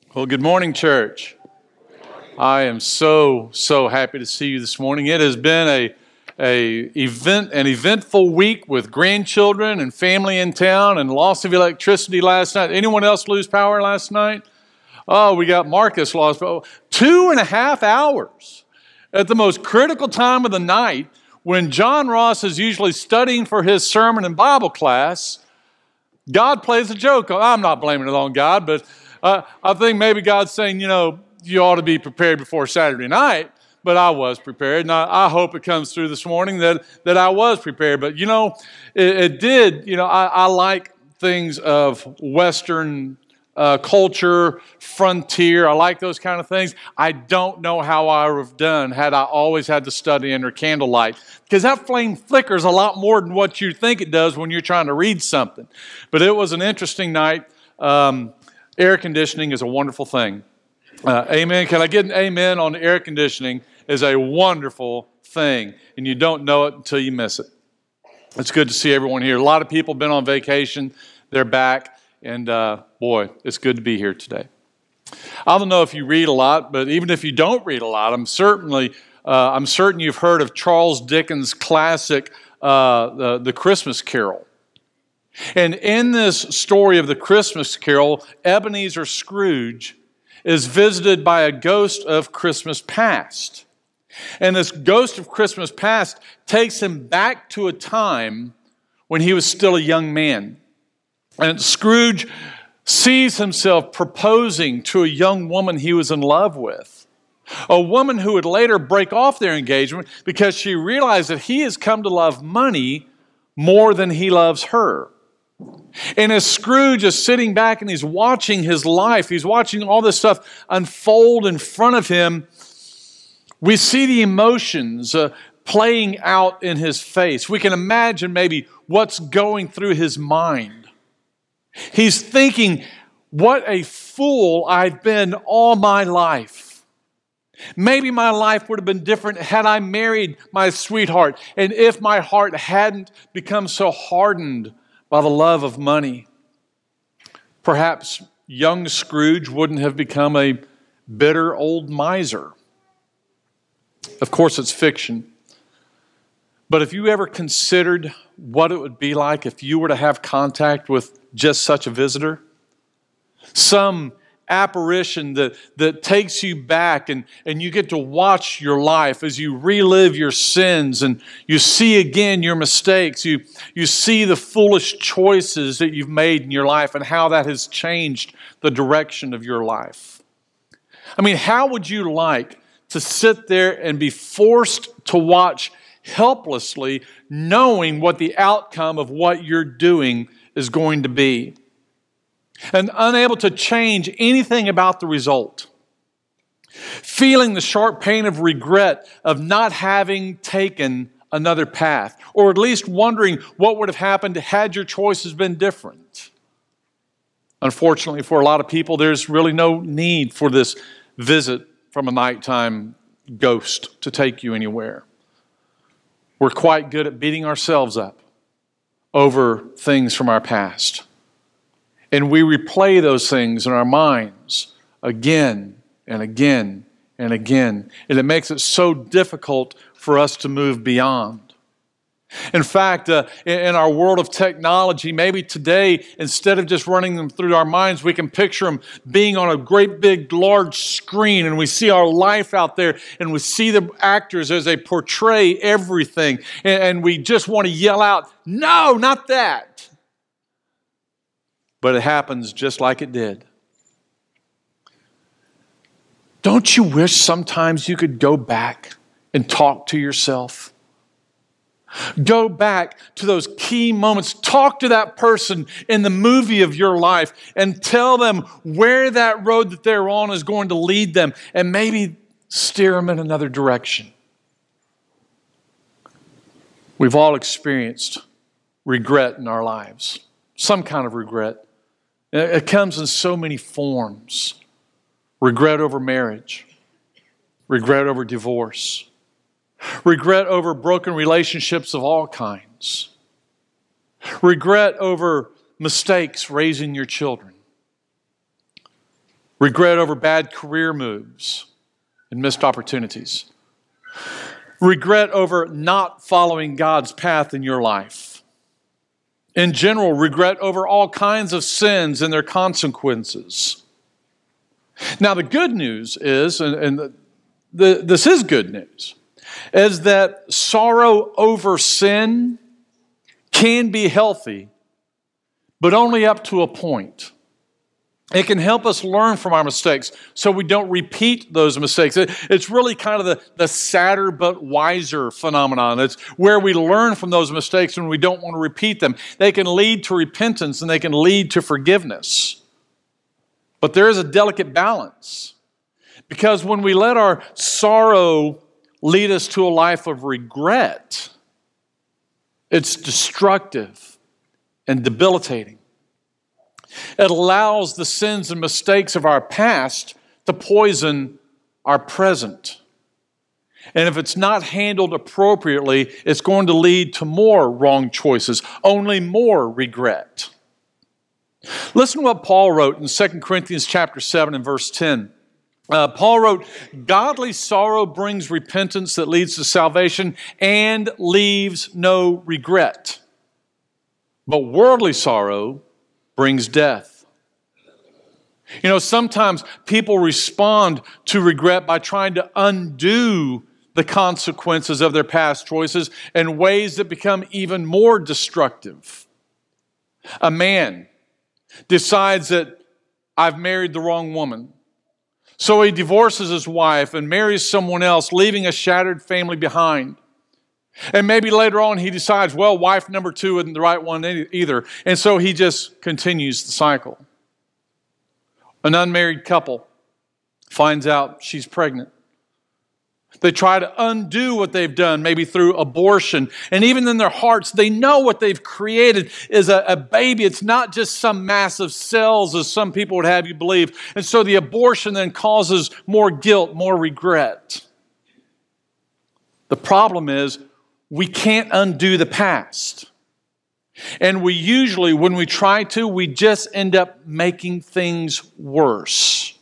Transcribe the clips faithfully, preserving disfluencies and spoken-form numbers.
Well, good morning, church. I am so, so happy to see you this morning. It has been a, a event, an eventful week with grandchildren and family in town and loss of electricity last night. Anyone else lose power last night? Oh, we got Marcus lost power. Two and a half hours at the most critical time of the night when John Ross is usually studying for his sermon and Bible class. God plays a joke. I'm not blaming it on God, but Uh, I think maybe God's saying, you know, you ought to be prepared before Saturday night, but I was prepared, and I, I hope it comes through this morning that, that I was prepared. But, you know, it, it did, you know, I, I like things of Western uh, culture, frontier. I like those kind of things. I don't know how I would have done had I always had to study under candlelight, because that flame flickers a lot more than what you think it does when you're trying to read something. But it was an interesting night. Um Air conditioning is a wonderful thing. Uh, amen. Can I get an amen on air conditioning? Is a wonderful thing, and you don't know it until you miss it. It's good to see everyone here. A lot of people have been on vacation. They're back, and uh, boy, it's good to be here today. I don't know if you read a lot, but even if you don't read a lot, I'm certainly uh, I'm certain you've heard of Charles Dickens' classic, uh, the, the Christmas Carol. And in this story of the Christmas Carol, Ebenezer Scrooge is visited by a ghost of Christmas past. And this ghost of Christmas past takes him back to a time when he was still a young man. And Scrooge sees himself proposing to a young woman he was in love with, a woman who would later break off their engagement because she realized that he has come to love money more than he loves her. And as Scrooge is sitting back and he's watching his life, he's watching all this stuff unfold in front of him, we see the emotions uh, playing out in his face. We can imagine maybe what's going through his mind. He's thinking, what a fool I've been all my life. Maybe my life would have been different had I married my sweetheart, and if my heart hadn't become so hardened by the love of money. Perhaps young Scrooge wouldn't have become a bitter old miser. Of course, it's fiction. But have you ever considered what it would be like if you were to have contact with just such a visitor? Some apparition that, that takes you back and, and you get to watch your life as you relive your sins and you see again your mistakes. You, you see the foolish choices that you've made in your life and how that has changed the direction of your life. I mean, how would you like to sit there and be forced to watch helplessly, knowing what the outcome of what you're doing is going to be, and unable to change anything about the result? Feeling the sharp pain of regret of not having taken another path, or at least wondering what would have happened had your choices been different. Unfortunately, for a lot of people, there's really no need for this visit from a nighttime ghost to take you anywhere. We're quite good at beating ourselves up over things from our past. And we replay those things in our minds again and again and again. And it makes it so difficult for us to move beyond. In fact, uh, in our world of technology, maybe today, instead of just running them through our minds, we can picture them being on a great big large screen, and we see our life out there, and we see the actors as they portray everything. And, and we just want to yell out, "No, not that." But it happens just like it did. Don't you wish sometimes you could go back and talk to yourself? Go back to those key moments. Talk to that person in the movie of your life and tell them where that road that they're on is going to lead them, and maybe steer them in another direction. We've all experienced regret in our lives, some kind of regret. It comes in so many forms. Regret over marriage. Regret over divorce. Regret over broken relationships of all kinds. Regret over mistakes raising your children. Regret over bad career moves and missed opportunities. Regret over not following God's path in your life. In general, regret over all kinds of sins and their consequences. Now, the good news is, and, and the, the, this is good news, is that sorrow over sin can be healthy, but only up to a point. It can help us learn from our mistakes so we don't repeat those mistakes. It, it's really kind of the, the sadder but wiser phenomenon. It's where we learn from those mistakes when we don't want to repeat them. They can lead to repentance and they can lead to forgiveness. But there is a delicate balance. Because when we let our sorrow lead us to a life of regret, it's destructive and debilitating. It allows the sins and mistakes of our past to poison our present. And if it's not handled appropriately, it's going to lead to more wrong choices, only more regret. Listen to what Paul wrote in Second Corinthians chapter seven and verse ten. Uh, Paul wrote, "Godly sorrow brings repentance that leads to salvation and leaves no regret. But worldly sorrow brings death." You know, sometimes people respond to regret by trying to undo the consequences of their past choices in ways that become even more destructive. A man decides that I've married the wrong woman. So he divorces his wife and marries someone else, leaving a shattered family behind. And maybe later on he decides, well, wife number two isn't the right one either. And so he just continues the cycle. An unmarried couple finds out she's pregnant. They try to undo what they've done, maybe through abortion. And even in their hearts, they know what they've created is a, a baby. It's not just some mass of cells, as some people would have you believe. And so the abortion then causes more guilt, more regret. The problem is, we can't undo the past. And we usually, when we try to, we just end up making things worse.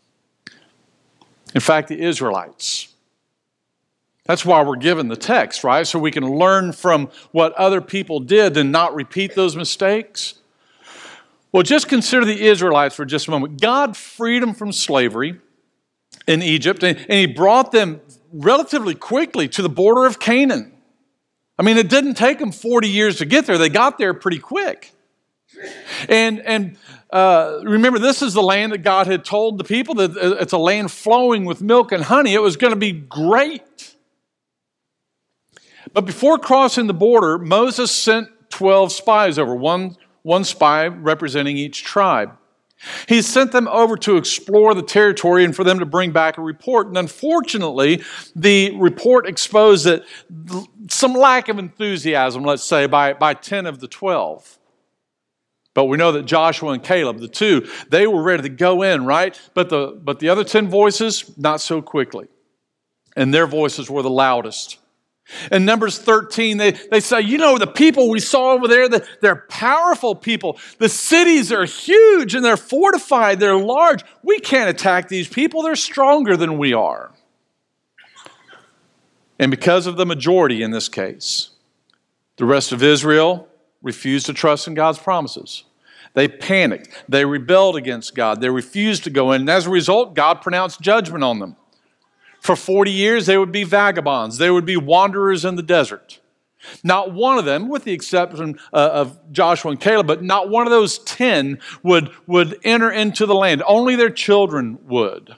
In fact, the Israelites, that's why we're given the text, right? So we can learn from what other people did and not repeat those mistakes. Well, just consider the Israelites for just a moment. God freed them from slavery in Egypt, and, and He brought them relatively quickly to the border of Canaan. I mean, it didn't take them forty years to get there. They got there pretty quick. And, and uh, remember, this is the land that God had told the people that it's a land flowing with milk and honey. It was going to be great. But before crossing the border, Moses sent twelve spies over, one, one spy representing each tribe. He sent them over to explore the territory and for them to bring back a report. And unfortunately, the report exposed that some lack of enthusiasm, let's say, by, by ten of the twelve. But we know that Joshua and Caleb, the two, they were ready to go in, right? But the, but the other ten voices, not so quickly. And their voices were the loudest. In Numbers thirteen, they, they say, you know, the people we saw over there, the, they're powerful people. The cities are huge and they're fortified, they're large. We can't attack these people. They're stronger than we are. And because of the majority in this case, the rest of Israel refused to trust in God's promises. They panicked. They rebelled against God. They refused to go in. And as a result, God pronounced judgment on them. For forty years, they would be vagabonds. They would be wanderers in the desert. Not one of them, with the exception uh, of Joshua and Caleb, but not one of those ten would, would enter into the land. Only their children would.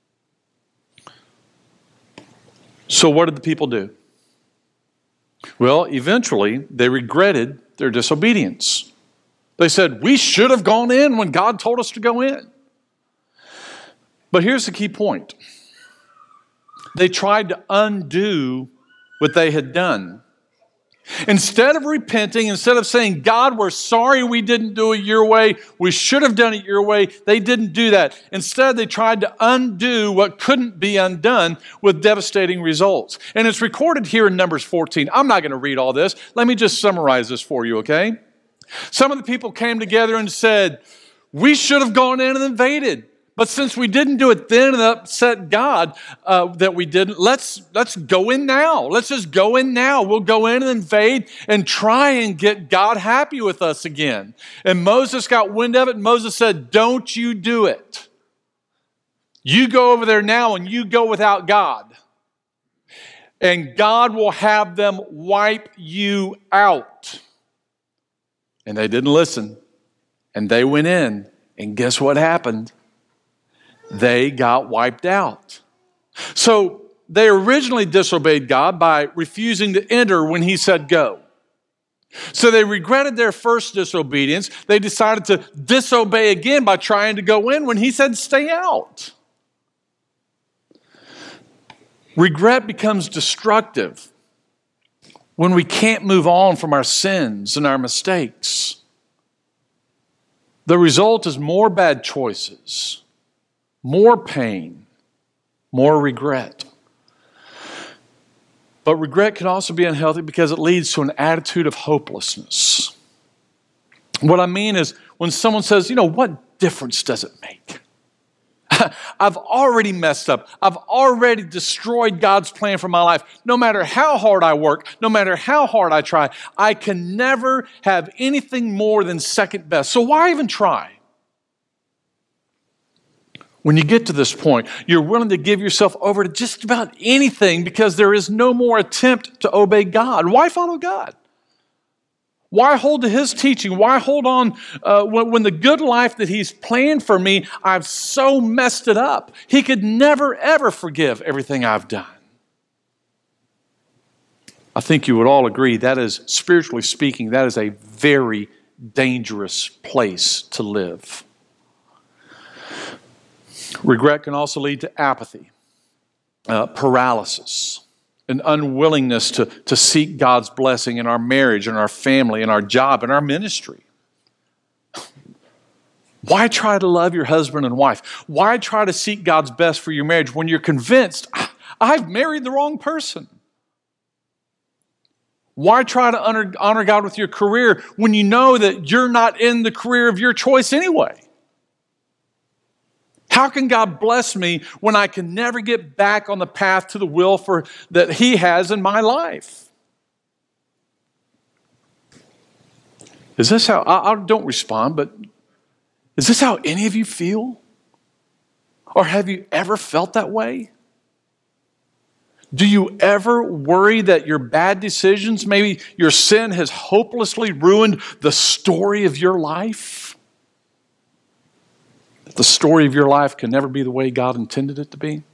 So what did the people do? Well, eventually, they regretted their disobedience. They said, we should have gone in when God told us to go in. But here's the key point. They tried to undo what they had done. Instead of repenting, instead of saying, God, we're sorry we didn't do it your way, we should have done it your way, they didn't do that. Instead, they tried to undo what couldn't be undone with devastating results. And it's recorded here in Numbers fourteen. I'm not going to read all this. Let me just summarize this for you, okay? Some of the people came together and said, we should have gone in and invaded. But since we didn't do it then and upset God uh, that we didn't, let's let's go in now. Let's just go in now. We'll go in and invade and try and get God happy with us again. And Moses got wind of it, and Moses said, don't you do it. You go over there now and you go without God. And God will have them wipe you out. And they didn't listen. And they went in. And guess what happened? They got wiped out. So they originally disobeyed God by refusing to enter when he said go. So they regretted their first disobedience. They decided to disobey again by trying to go in when he said stay out. Regret becomes destructive when we can't move on from our sins and our mistakes. The result is more bad choices, more pain, more regret. But regret can also be unhealthy because it leads to an attitude of hopelessness. What I mean is when someone says, you know, what difference does it make? I've already messed up. I've already destroyed God's plan for my life. No matter how hard I work, no matter how hard I try, I can never have anything more than second best. So why even try? When you get to this point, you're willing to give yourself over to just about anything because there is no more attempt to obey God. Why follow God? Why hold to his teaching? Why hold on uh, when, when the good life that he's planned for me, I've so messed it up. He could never, ever forgive everything I've done. I think you would all agree that is, spiritually speaking, that is a very dangerous place to live. Regret can also lead to apathy, uh, paralysis, an unwillingness to, to seek God's blessing in our marriage, in our family, in our job, in our ministry. Why try to love your husband and wife? Why try to seek God's best for your marriage when you're convinced, I've married the wrong person? Why try to honor, honor God with your career when you know that you're not in the career of your choice anyway? How can God bless me when I can never get back on the path to the will for that he has in my life? Is this how, I, I don't respond, but is this how any of you feel? Or have you ever felt that way? Do you ever worry that your bad decisions, maybe your sin has hopelessly ruined the story of your life? The story of your life can never be the way God intended it to be?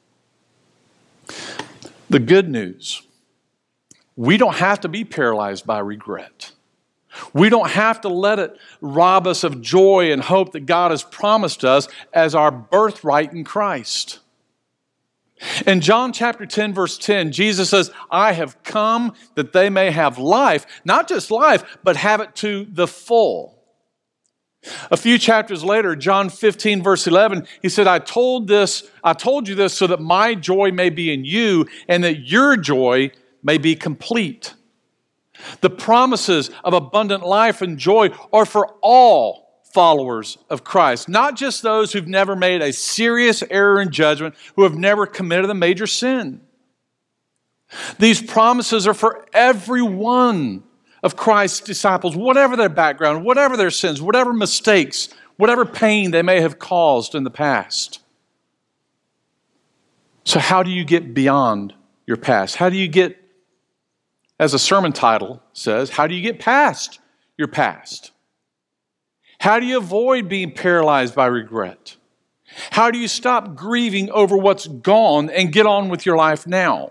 The good news, we don't have to be paralyzed by regret. We don't have to let it rob us of joy and hope that God has promised us as our birthright in Christ. In John chapter ten, verse ten, Jesus says, I have come that they may have life, not just life, but have it to the full. A few chapters later, John fifteen, verse eleven, he said, I told this, I told you this so that my joy may be in you and that your joy may be complete. The promises of abundant life and joy are for all followers of Christ, not just those who've never made a serious error in judgment, who have never committed a major sin. These promises are for everyone of Christ's disciples, whatever their background, whatever their sins, whatever mistakes, whatever pain they may have caused in the past. So how do you get beyond your past? How do you get, as a sermon title says, how do you get past your past? How do you avoid being paralyzed by regret? How do you stop grieving over what's gone and get on with your life now?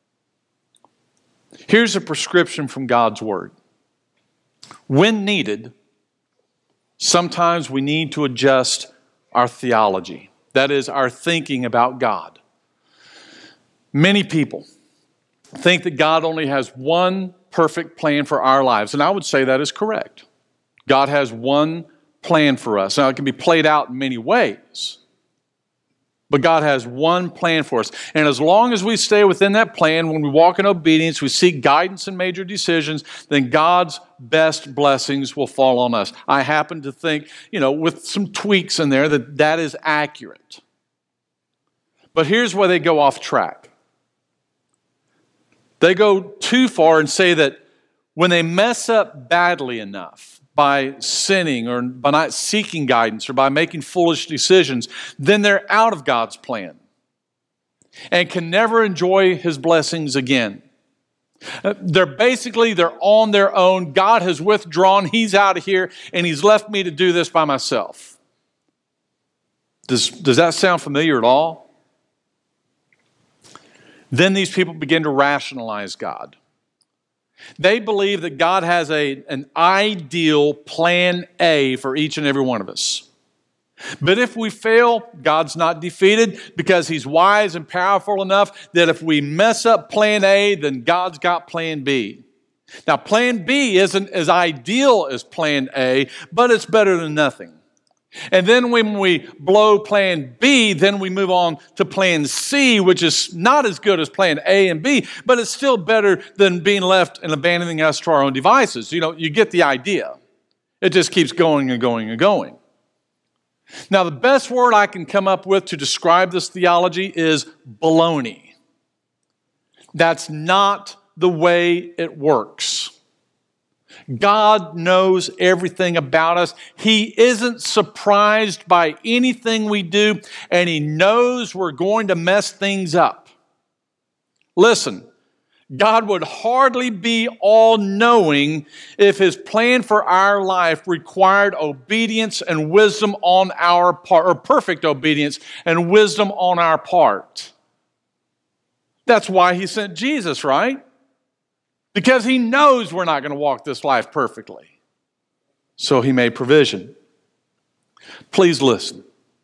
Here's a prescription from God's Word. When needed, sometimes we need to adjust our theology. That is, our thinking about God. Many people think that God only has one perfect plan for our lives, and I would say that is correct. God has one plan for us. Now, it can be played out in many ways. But God has one plan for us. And as long as we stay within that plan, when we walk in obedience, we seek guidance in major decisions, then God's best blessings will fall on us. I happen to think, you know, with some tweaks in there, that that is accurate. But here's where they go off track. They go too far and say that when they mess up badly enough, by sinning or by not seeking guidance or by making foolish decisions, then they're out of God's plan and can never enjoy His blessings again. They're basically, they're on their own. God has withdrawn. He's out of here, and He's left me to do this by myself. Does, does that sound familiar at all? Then these people begin to rationalize God. They believe that God has a, an ideal plan A for each and every one of us. But if we fail, God's not defeated because He's wise and powerful enough that if we mess up plan A, then God's got plan B. Now, plan B isn't as ideal as plan A, but it's better than nothing. And then when we blow plan B, then we move on to plan C, which is not as good as plan A and B, but it's still better than being left and abandoning us to our own devices. You know, you get the idea. It just keeps going and going and going. Now, the best word I can come up with to describe this theology is baloney. That's not the way it works. God knows everything about us. He isn't surprised by anything we do, and He knows we're going to mess things up. Listen, God would hardly be all-knowing if His plan for our life required obedience and wisdom on our part, or perfect obedience and wisdom on our part. That's why He sent Jesus, right? Because He knows we're not going to walk this life perfectly. So He made provision. Please listen.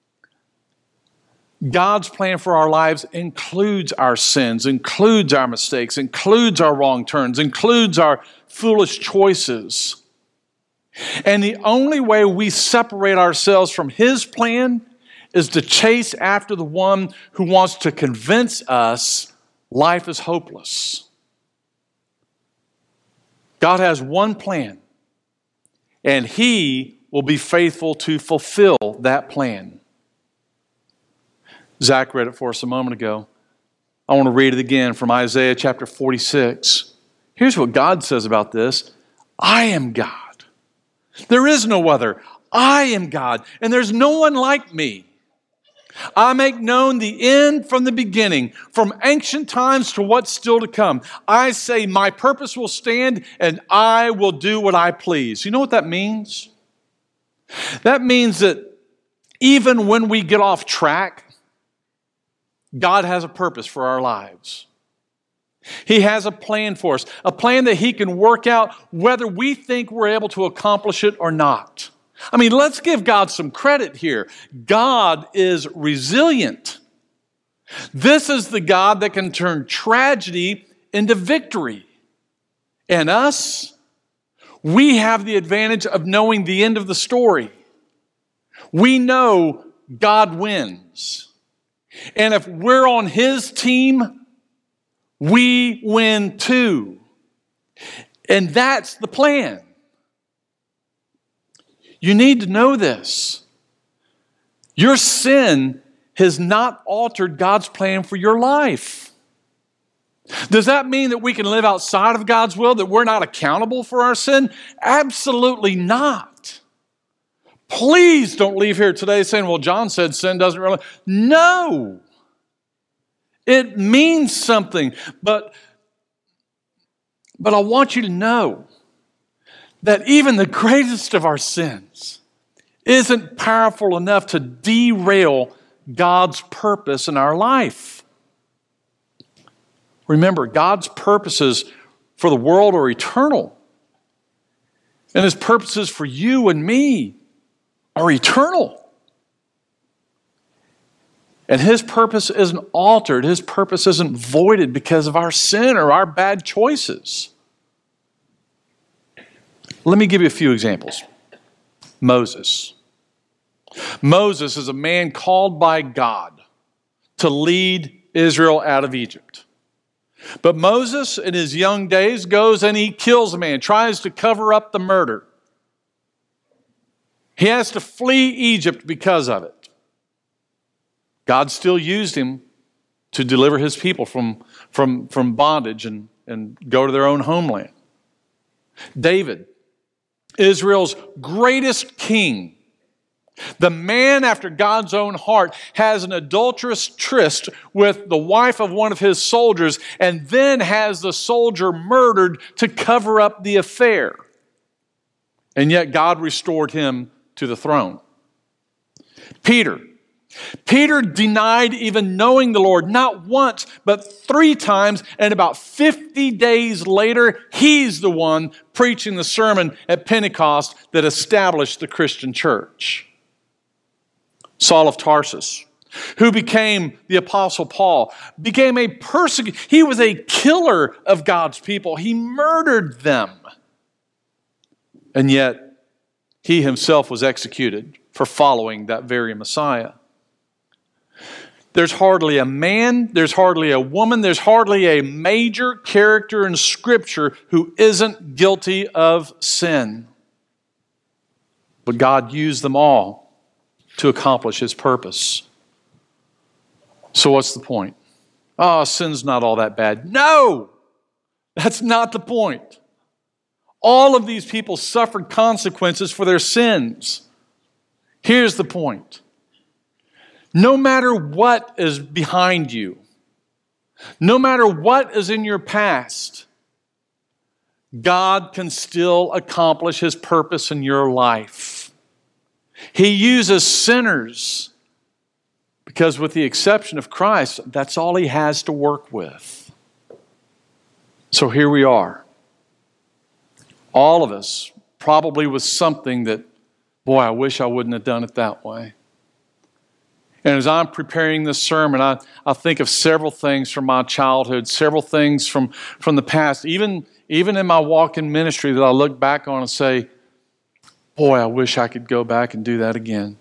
God's plan for our lives includes our sins, includes our mistakes, includes our wrong turns, includes our foolish choices. And the only way we separate ourselves from His plan is to chase after the one who wants to convince us life is hopeless. God has one plan, and He will be faithful to fulfill that plan. Zach read it for us a moment ago. I want to read it again from Isaiah chapter forty-six. Here's what God says about this. I am God. There is no other. I am God, and there's no one like me. I make known the end from the beginning, from ancient times to what's still to come. I say my purpose will stand and I will do what I please. You know what that means? That means that even when we get off track, God has a purpose for our lives. He has a plan for us, a plan that He can work out whether we think we're able to accomplish it or not. I mean, let's give God some credit here. God is resilient. This is the God that can turn tragedy into victory. And us, we have the advantage of knowing the end of the story. We know God wins. And if we're on His team, we win too. And that's the plan. You need to know this. Your sin has not altered God's plan for your life. Does that mean that we can live outside of God's will, that we're not accountable for our sin? Absolutely not. Please don't leave here today saying, well, John said sin doesn't really. No. It means something. But, but I want you to know that even the greatest of our sins isn't powerful enough to derail God's purpose in our life. Remember, God's purposes for the world are eternal. And His purposes for you and me are eternal. And His purpose isn't altered. His purpose isn't voided because of our sin or our bad choices. Let me give you a few examples. Moses. Moses is a man called by God to lead Israel out of Egypt. But Moses, in his young days, goes and he kills a man, tries to cover up the murder. He has to flee Egypt because of it. God still used him to deliver his people from, from, from bondage and, and go to their own homeland. David, Israel's greatest king, the man after God's own heart, has an adulterous tryst with the wife of one of his soldiers and then has the soldier murdered to cover up the affair. And yet God restored him to the throne. Peter. Peter denied even knowing the Lord, not once, but three times, and about fifty days later, he's the one preaching the sermon at Pentecost that established the Christian church. Saul of Tarsus, who became the Apostle Paul, became a persecutor. He was a killer of God's people. He murdered them. And yet, he himself was executed for following that very Messiah. There's hardly a man, there's hardly a woman, there's hardly a major character in Scripture who isn't guilty of sin. But God used them all to accomplish His purpose. So what's the point? Oh, sin's not all that bad. No! That's not the point. All of these people suffered consequences for their sins. Here's the point. No matter what is behind you, no matter what is in your past, God can still accomplish His purpose in your life. He uses sinners because, with the exception of Christ, that's all He has to work with. So here we are. All of us, probably with something that, boy, I wish I wouldn't have done it that way. And as I'm preparing this sermon, I, I think of several things from my childhood, several things from, from the past, even, even in my walk in ministry that I look back on and say, boy, I wish I could go back and do that again.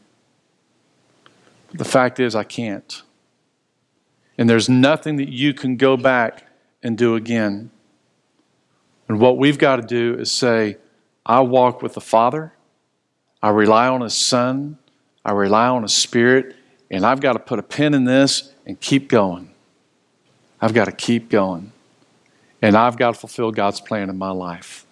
But the fact is, I can't. And there's nothing that you can go back and do again. And what we've got to do is say, I walk with the Father, I rely on His Son, I rely on His Spirit, and I've got to put a pin in this and keep going. I've got to keep going. And I've got to fulfill God's plan in my life.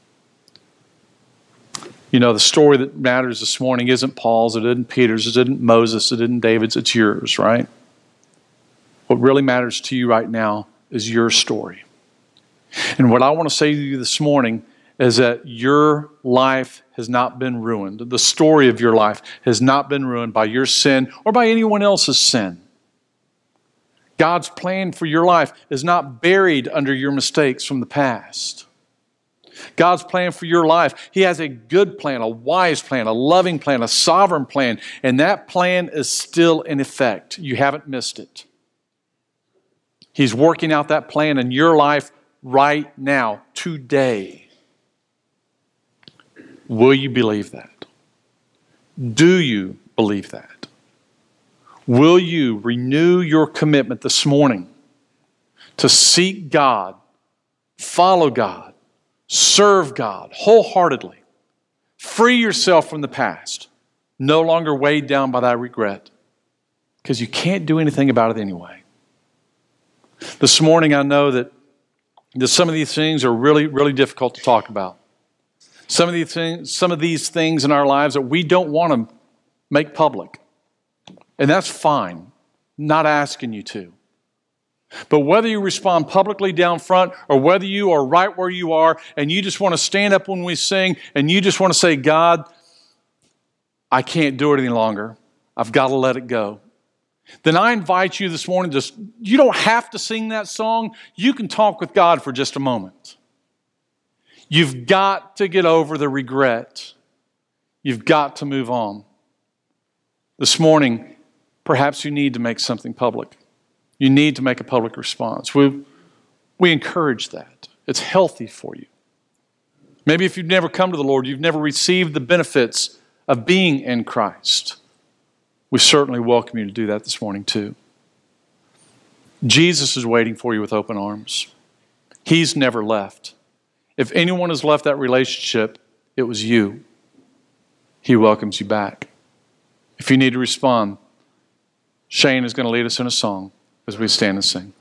You know, the story that matters this morning isn't Paul's, it isn't Peter's, it isn't Moses, it isn't David's, it's yours, right? What really matters to you right now is your story. And what I want to say to you this morning is that your life has not been ruined. The story of your life has not been ruined by your sin or by anyone else's sin. God's plan for your life is not buried under your mistakes from the past. God's plan for your life, He has a good plan, a wise plan, a loving plan, a sovereign plan, and that plan is still in effect. You haven't missed it. He's working out that plan in your life right now, today. Will you believe that? Do you believe that? Will you renew your commitment this morning to seek God, follow God, serve God wholeheartedly, free yourself from the past, no longer weighed down by that regret, because you can't do anything about it anyway. This morning I know that that some of these things are really, really difficult to talk about. Some of these things, some of these things in our lives that we don't want to make public. And that's fine. Not asking you to. But whether you respond publicly down front or whether you are right where you are and you just want to stand up when we sing and you just want to say, God, I can't do it any longer. I've got to let it go. Then I invite you this morning, just you don't have to sing that song. You can talk with God for just a moment. You've got to get over the regret. You've got to move on. This morning, perhaps you need to make something public. You need to make a public response. We, we encourage that. It's healthy for you. Maybe if you've never come to the Lord, you've never received the benefits of being in Christ. We certainly welcome you to do that this morning too. Jesus is waiting for you with open arms. He's never left. If anyone has left that relationship, it was you. He welcomes you back. If you need to respond, Shane is going to lead us in a song as we stand and sing.